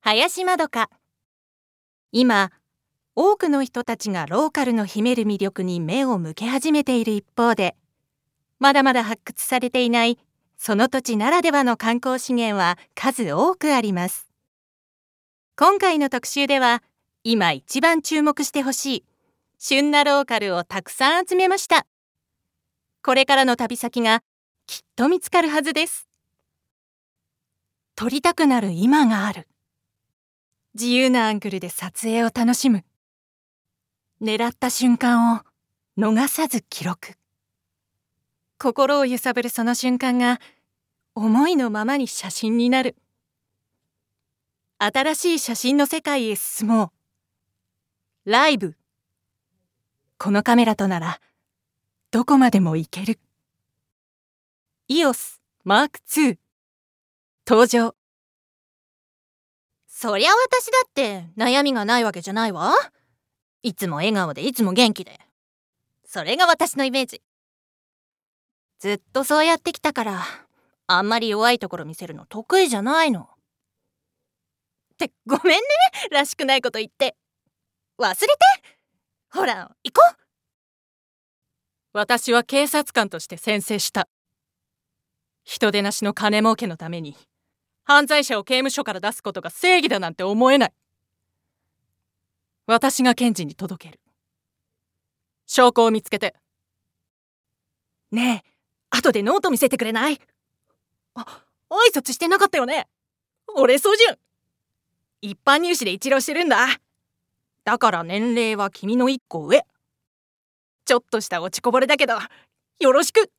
林まどか。今、多くの人たちがローカルの秘める魅力に目を向け始めている一方で、まだまだ発掘されていないその土地ならではの観光資源は数多くあります。今回の特集では、今一番注目してほしい旬なローカルをたくさん集めました。これからの旅先がきっと見つかるはずです。撮りたくなる今がある。自由なアングルで撮影を楽しむ。狙った瞬間を逃さず記録。心を揺さぶるその瞬間が思いのままに写真になる。新しい写真の世界へ進もう。ライブ。このカメラとならどこまでも行ける。EOS M2 登場。 そりゃ私だって悩みがないわけじゃないわ。いつも笑顔でいつも元気で。それが私のイメージ。ずっとそうやってきたからあんまり弱いところ見せるの得意じゃないの。ってごめんね、らしくないこと言って。忘れて。ほら行こう。 私は警察官として宣誓した。人でなしの金儲けのために犯罪者を刑務所から出すことが正義だなんて思えない。私が検事に届ける。証拠を見つけて。 ねえ、後でノート見せてくれない？挨拶してなかったよね。俺そうじゅん。一般入試で一浪してるんだ。だから年齢は君の1個上。ちょっとした落ちこぼれだけどよろしく。